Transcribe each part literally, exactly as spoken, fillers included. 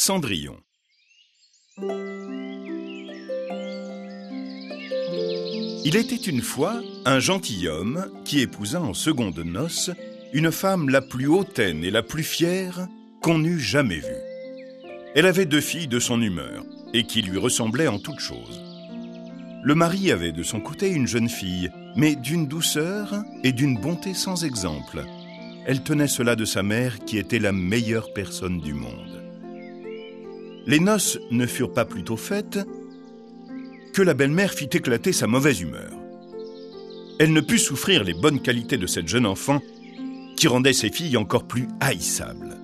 Cendrillon. Il était une fois un gentilhomme qui épousa en secondes noces une femme la plus hautaine et la plus fière qu'on eût jamais vue. Elle avait deux filles de son humeur et qui lui ressemblaient en toutes choses. Le mari avait de son côté une jeune fille, mais d'une douceur et d'une bonté sans exemple. Elle tenait cela de sa mère qui était la meilleure personne du monde. Les noces ne furent pas plus tôt faites que la belle-mère fit éclater sa mauvaise humeur. Elle ne put souffrir les bonnes qualités de cette jeune enfant qui rendait ses filles encore plus haïssables.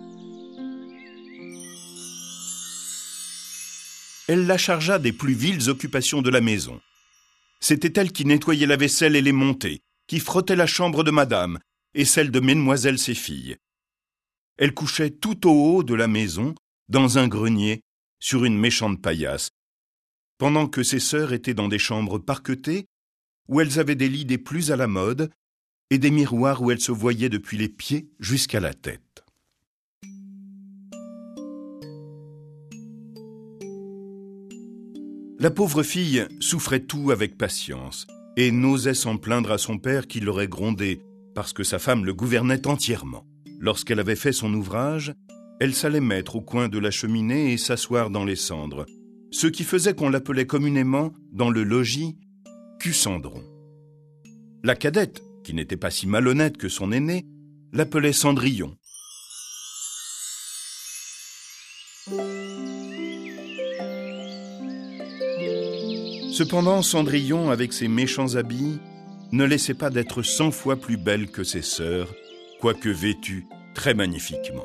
Elle la chargea des plus viles occupations de la maison. C'était elle qui nettoyait la vaisselle et les montées, qui frottait la chambre de madame et celle de mesdemoiselles ses filles. Elle couchait tout au haut de la maison, dans un grenier, sur une méchante paillasse, pendant que ses sœurs étaient dans des chambres parquetées, où elles avaient des lits des plus à la mode et des miroirs où elles se voyaient depuis les pieds jusqu'à la tête. La pauvre fille souffrait tout avec patience et n'osait s'en plaindre à son père qui l'aurait grondée parce que sa femme le gouvernait entièrement. Lorsqu'elle avait fait son ouvrage, elle s'allait mettre au coin de la cheminée et s'asseoir dans les cendres, ce qui faisait qu'on l'appelait communément, dans le logis, Cucendron. La cadette, qui n'était pas si malhonnête que son aînée, l'appelait Cendrillon. Cependant, Cendrillon, avec ses méchants habits, ne laissait pas d'être cent fois plus belle que ses sœurs, quoique vêtue très magnifiquement.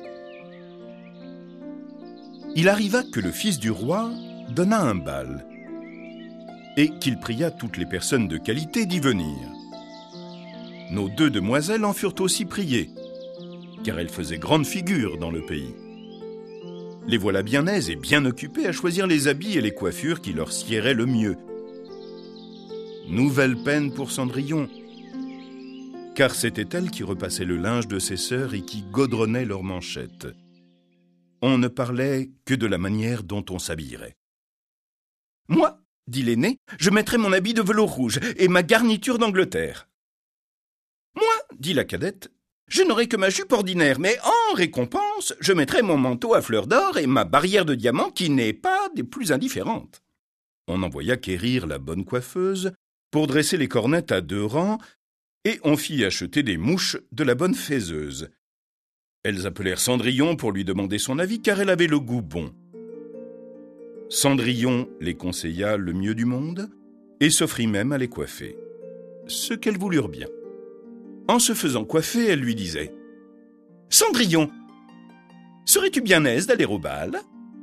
Il arriva que le fils du roi donna un bal et qu'il pria toutes les personnes de qualité d'y venir. Nos deux demoiselles en furent aussi priées, car elles faisaient grande figure dans le pays. Les voilà bien aises et bien occupées à choisir les habits et les coiffures qui leur siéraient le mieux. Nouvelle peine pour Cendrillon, car c'était elle qui repassait le linge de ses sœurs et qui godronnait leurs manchettes. On ne parlait que de la manière dont on s'habillerait. « Moi, dit l'aîné, je mettrai mon habit de velours rouge et ma garniture d'Angleterre. »« Moi, dit la cadette, je n'aurai que ma jupe ordinaire, mais en récompense, je mettrai mon manteau à fleurs d'or et ma barrière de diamants qui n'est pas des plus indifférentes. » On envoya quérir la bonne coiffeuse pour dresser les cornettes à deux rangs et on fit acheter des mouches de la bonne faiseuse. Elles appelèrent Cendrillon pour lui demander son avis car elle avait le goût bon. Cendrillon les conseilla le mieux du monde et s'offrit même à les coiffer, ce qu'elles voulurent bien. En se faisant coiffer, elle lui disait « Cendrillon, serais-tu bien aise d'aller au bal ?»«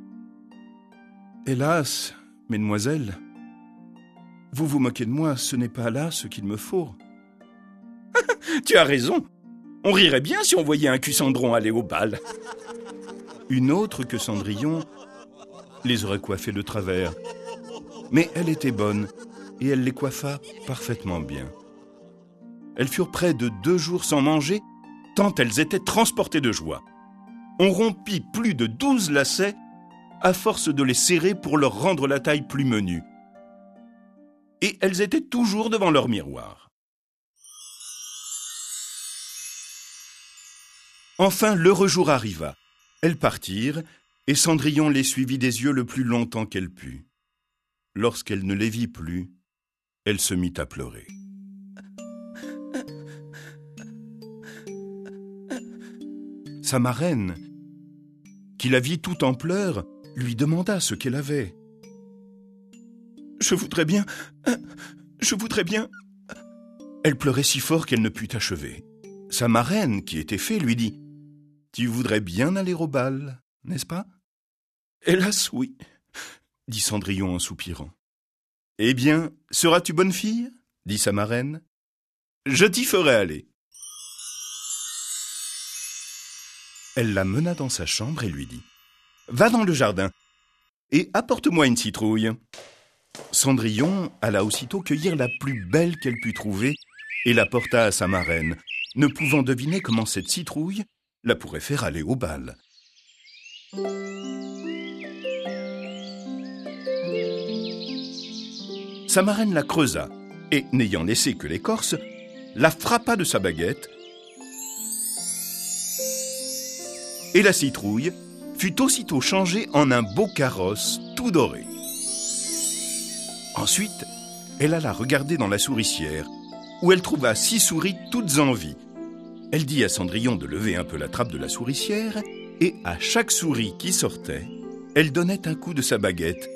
Hélas, mesdemoiselles, vous vous moquez de moi, ce n'est pas là ce qu'il me faut. »« Tu as raison, on rirait bien si on voyait un Cucendron aller au bal. » Une autre que Cendrillon les aurait coiffées de travers, mais elle était bonne et elle les coiffa parfaitement bien. Elles furent près de deux jours sans manger, tant elles étaient transportées de joie. On rompit plus de douze lacets à force de les serrer pour leur rendre la taille plus menue. Et elles étaient toujours devant leur miroir. Enfin, l'heureux jour arriva. Elles partirent, et Cendrillon les suivit des yeux le plus longtemps qu'elle put. Lorsqu'elle ne les vit plus, elle se mit à pleurer. Sa marraine, qui la vit tout en pleurs, lui demanda ce qu'elle avait. « Je voudrais bien, je voudrais bien... » Elle pleurait si fort qu'elle ne put achever. Sa marraine, qui était fée, lui dit « Tu voudrais bien aller au bal, n'est-ce pas ?»« Hélas, oui, » dit Cendrillon en soupirant. « Eh bien, seras-tu bonne fille ?» dit sa marraine. « Je t'y ferai aller. » Elle la mena dans sa chambre et lui dit « Va dans le jardin et apporte-moi une citrouille. » Cendrillon alla aussitôt cueillir la plus belle qu'elle put trouver et la porta à sa marraine, ne pouvant deviner comment cette citrouille la pourrait faire aller au bal. sa marraine la creusa et, n'ayant laissé que l'écorce, la frappa de sa baguette et la citrouille fut aussitôt changée en un beau carrosse tout doré. Ensuite, elle alla regarder dans la souricière, où elle trouva six souris toutes en vie. Elle dit à Cendrillon de lever un peu la trappe de la souricière, et à chaque souris qui sortait, elle donnait un coup de sa baguette.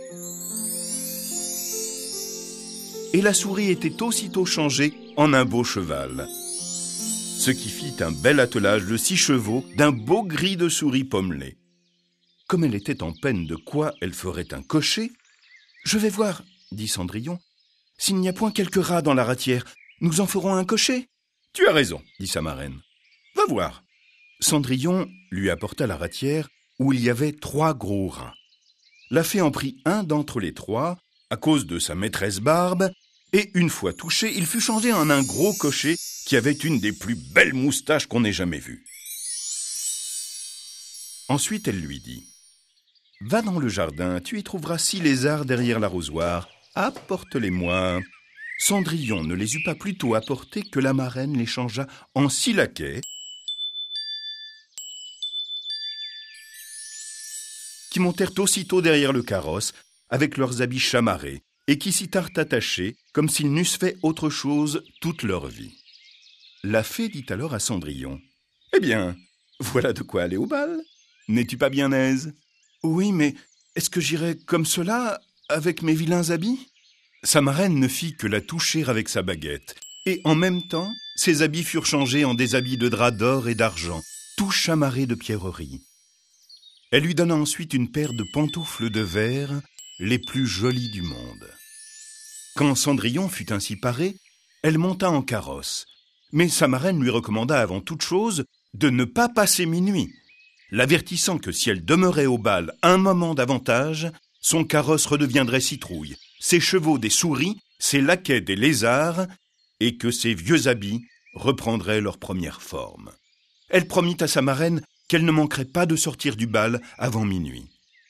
Et la souris était aussitôt changée en un beau cheval, ce qui fit un bel attelage de six chevaux d'un beau gris de souris pommelé. Comme elle était en peine de quoi elle ferait un cocher, « Je vais voir, » dit Cendrillon, « s'il n'y a point quelques rats dans la ratière, nous en ferons un cocher. »« Tu as raison, » dit sa marraine. « Va voir. » Cendrillon lui apporta la ratière où il y avait trois gros rats. La fée en prit un d'entre les trois, à cause de sa maîtresse Barbe, et une fois touché, il fut changé en un gros cocher qui avait une des plus belles moustaches qu'on ait jamais vues. Ensuite, elle lui dit « Va dans le jardin, tu y trouveras six lézards derrière l'arrosoir. Apporte-les-moi. » Cendrillon ne les eut pas plus tôt apportés que la marraine les changea en six laquais qui montèrent aussitôt derrière le carrosse avec leurs habits chamarrés et qui s'y tinrent attachés comme s'ils n'eussent fait autre chose toute leur vie. La fée dit alors à Cendrillon « Eh bien, voilà de quoi aller au bal. N'es-tu pas bien aise ?»« Oui, mais est-ce que j'irai comme cela, avec mes vilains habits ?» Sa marraine ne fit que la toucher avec sa baguette, et en même temps, ses habits furent changés en des habits de drap d'or et d'argent, tout chamarrés de pierreries. Elle lui donna ensuite une paire de pantoufles de verre, les plus jolies du monde. Quand Cendrillon fut ainsi paré, elle monta en carrosse, mais sa marraine lui recommanda avant toute chose de ne pas passer minuit, l'avertissant que si elle demeurait au bal un moment davantage, son carrosse redeviendrait citrouille, ses chevaux des souris, ses laquais des lézards, et que ses vieux habits reprendraient leur première forme. Elle promit à sa marraine qu'elle ne manquerait pas de sortir du bal avant minuit.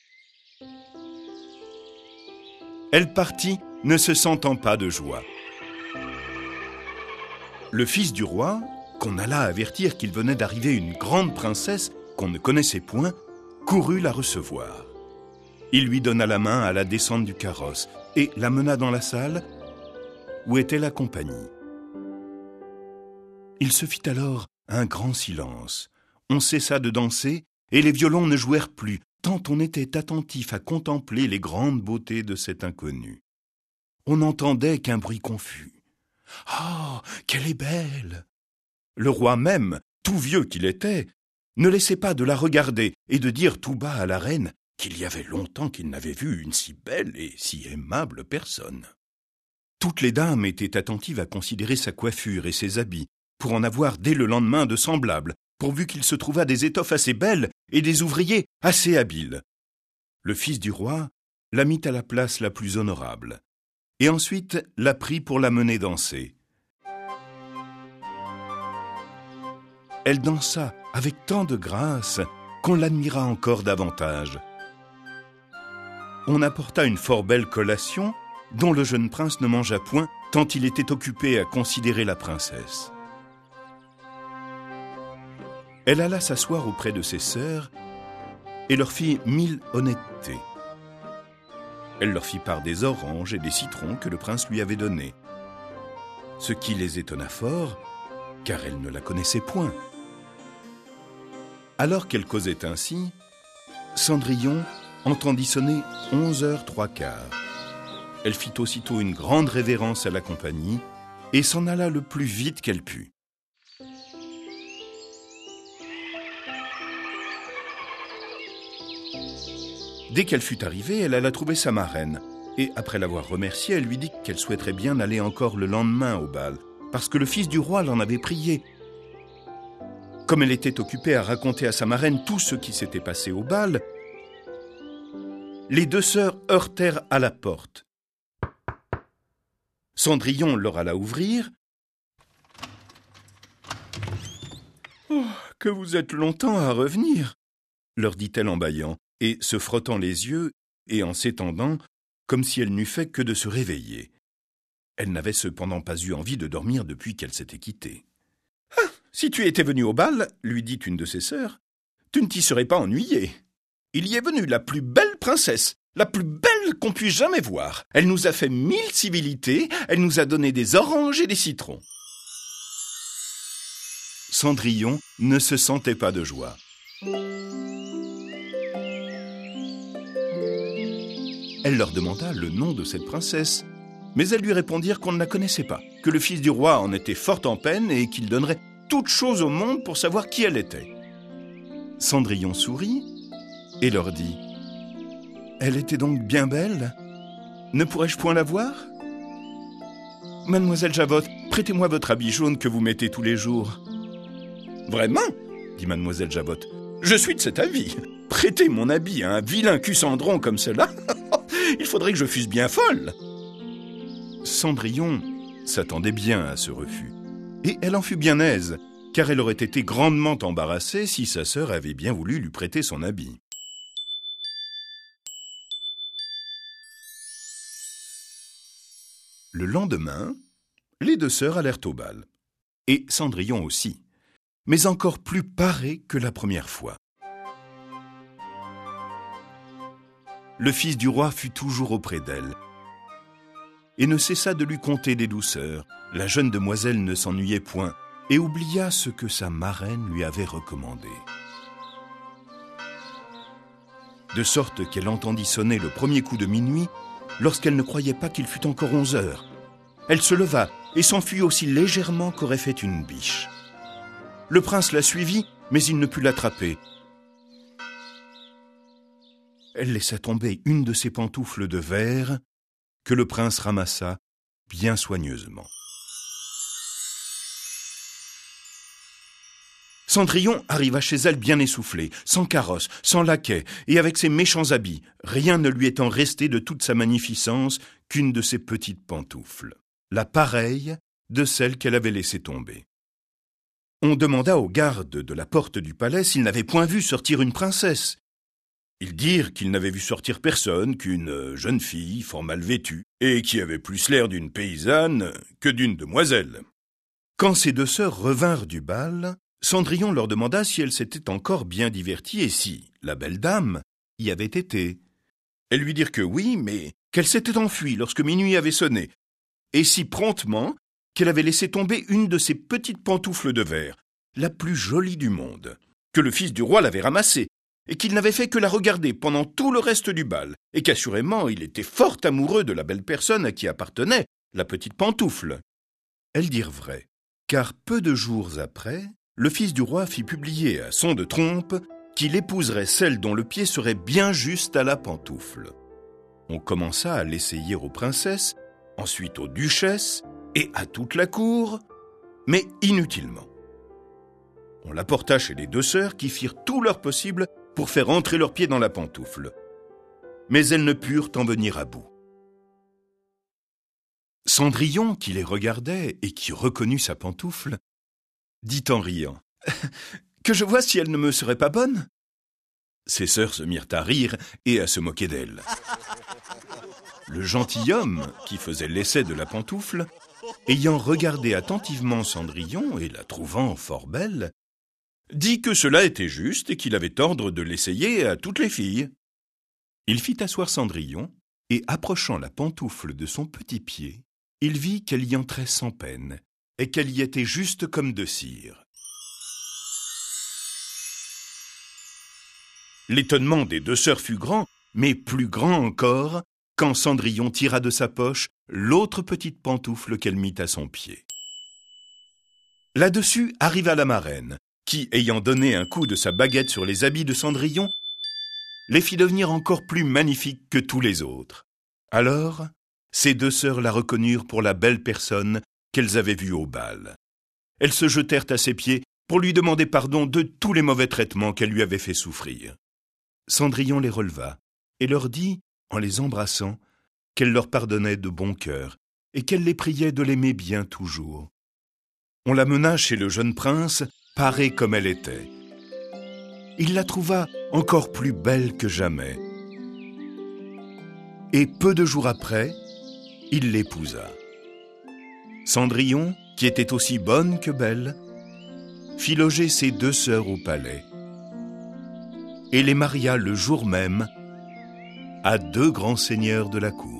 Elle partit, ne se sentant pas de joie. Le fils du roi, qu'on alla avertir qu'il venait d'arriver une grande princesse qu'on ne connaissait point, courut la recevoir. Il lui donna la main à la descente du carrosse et la mena dans la salle où était la compagnie. Il se fit alors un grand silence. On cessa de danser et les violons ne jouèrent plus, tant on était attentif à contempler les grandes beautés de cet inconnu. On n'entendait qu'un bruit confus. « Ah, qu'elle est belle !» Le roi même, tout vieux qu'il était, ne laissait pas de la regarder et de dire tout bas à la reine qu'il y avait longtemps qu'il n'avait vu une si belle et si aimable personne. Toutes les dames étaient attentives à considérer sa coiffure et ses habits, pour en avoir dès le lendemain de semblables, pourvu qu'il se trouvât des étoffes assez belles et des ouvriers assez habiles. Le fils du roi la mit à la place la plus honorable, et ensuite la prit pour la mener danser. Elle dansa avec tant de grâce qu'on l'admira encore davantage. On apporta une fort belle collation dont le jeune prince ne mangea point tant il était occupé à considérer la princesse. Elle alla s'asseoir auprès de ses sœurs et leur fit mille honnêtetés. Elle leur fit part des oranges et des citrons que le prince lui avait donnés, ce qui les étonna fort, car elle ne la connaissait point. Alors qu'elle causait ainsi, Cendrillon entendit sonner onze heures trois quarts. Elle fit aussitôt une grande révérence à la compagnie et s'en alla le plus vite qu'elle put. Dès qu'elle fut arrivée, elle alla trouver sa marraine, et après l'avoir remerciée, elle lui dit qu'elle souhaiterait bien aller encore le lendemain au bal, parce que le fils du roi l'en avait prié. Comme elle était occupée à raconter à sa marraine tout ce qui s'était passé au bal, les deux sœurs heurtèrent à la porte. Cendrillon leur alla ouvrir. « Oh, que vous êtes longtemps à revenir !» leur dit-elle en bâillant, et se frottant les yeux et en s'étendant, comme si elle n'eût fait que de se réveiller. Elle n'avait cependant pas eu envie de dormir depuis qu'elle s'était quittée. « Ah, si tu étais venue au bal, lui dit une de ses sœurs, tu ne t'y serais pas ennuyée. Il y est venu la plus belle princesse, la plus belle qu'on puisse jamais voir. Elle nous a fait mille civilités, elle nous a donné des oranges et des citrons. » Cendrillon ne se sentait pas de joie. Elle leur demanda le nom de cette princesse, mais elles lui répondirent qu'on ne la connaissait pas, que le fils du roi en était fort en peine et qu'il donnerait toute chose au monde pour savoir qui elle était. Cendrillon sourit et leur dit « Elle était donc bien belle? Ne pourrais-je point la voir? Mademoiselle Javotte, prêtez-moi votre habit jaune que vous mettez tous les jours. »« Vraiment ?» dit Mademoiselle Javotte. « Je suis de cet avis. Prêter mon habit à un vilain cul-cendron comme cela, il faudrait que je fusse bien folle. » Cendrillon s'attendait bien à ce refus, et elle en fut bien aise, car elle aurait été grandement embarrassée si sa sœur avait bien voulu lui prêter son habit. Le lendemain, les deux sœurs allèrent au bal, et Cendrillon aussi, mais encore plus parée que la première fois. Le fils du roi fut toujours auprès d'elle, et ne cessa de lui conter des douceurs. La jeune demoiselle ne s'ennuyait point, et oublia ce que sa marraine lui avait recommandé. De sorte qu'elle entendit sonner le premier coup de minuit, lorsqu'elle ne croyait pas qu'il fût encore onze heures. Elle se leva et s'enfuit aussi légèrement qu'aurait fait une biche. Le prince la suivit, mais il ne put l'attraper. Elle laissa tomber une de ses pantoufles de verre que le prince ramassa bien soigneusement. Cendrillon arriva chez elle bien essoufflé, sans carrosse, sans laquais, et avec ses méchants habits, rien ne lui étant resté de toute sa magnificence qu'une de ses petites pantoufles, la pareille de celle qu'elle avait laissée tomber. On demanda aux gardes de la porte du palais s'ils n'avaient point vu sortir une princesse. Ils dirent qu'ils n'avaient vu sortir personne qu'une jeune fille fort mal vêtue, et qui avait plus l'air d'une paysanne que d'une demoiselle. Quand ces deux sœurs revinrent du bal, Cendrillon leur demanda si elles s'étaient encore bien diverties et si la belle dame y avait été. Elles lui dirent que oui, mais qu'elle s'était enfuie lorsque minuit avait sonné, et si promptement qu'elle avait laissé tomber une de ses petites pantoufles de verre, la plus jolie du monde, que le fils du roi l'avait ramassée, et qu'il n'avait fait que la regarder pendant tout le reste du bal, et qu'assurément il était fort amoureux de la belle personne à qui appartenait la petite pantoufle. Elles dirent vrai, car peu de jours après, le fils du roi fit publier à son de trompe qu'il épouserait celle dont le pied serait bien juste à la pantoufle. On commença à l'essayer aux princesses, ensuite aux duchesses et à toute la cour, mais inutilement. On la porta chez les deux sœurs qui firent tout leur possible pour faire entrer leurs pieds dans la pantoufle. Mais elles ne purent en venir à bout. Cendrillon, qui les regardait et qui reconnut sa pantoufle, dit en riant « Que je vois si elle ne me serait pas bonne ?» Ses sœurs se mirent à rire et à se moquer d'elle. Le gentilhomme, qui faisait l'essai de la pantoufle, ayant regardé attentivement Cendrillon et la trouvant fort belle, dit que cela était juste et qu'il avait ordre de l'essayer à toutes les filles. Il fit asseoir Cendrillon et, approchant la pantoufle de son petit pied, il vit qu'elle y entrait sans peine et qu'elle y était juste comme de cire. L'étonnement des deux sœurs fut grand, mais plus grand encore, quand Cendrillon tira de sa poche l'autre petite pantoufle qu'elle mit à son pied. Là-dessus arriva la marraine, qui, ayant donné un coup de sa baguette sur les habits de Cendrillon, les fit devenir encore plus magnifiques que tous les autres. Alors, ces deux sœurs la reconnurent pour la belle personne qu'elles avaient vue au bal. Elles se jetèrent à ses pieds pour lui demander pardon de tous les mauvais traitements qu'elle lui avait fait souffrir. Cendrillon les releva et leur dit, en les embrassant, qu'elle leur pardonnait de bon cœur et qu'elle les priait de l'aimer bien toujours. On la mena chez le jeune prince, parée comme elle était. Il la trouva encore plus belle que jamais. Et peu de jours après, il l'épousa. Cendrillon, qui était aussi bonne que belle, fit loger ses deux sœurs au palais et les maria le jour même à deux grands seigneurs de la cour.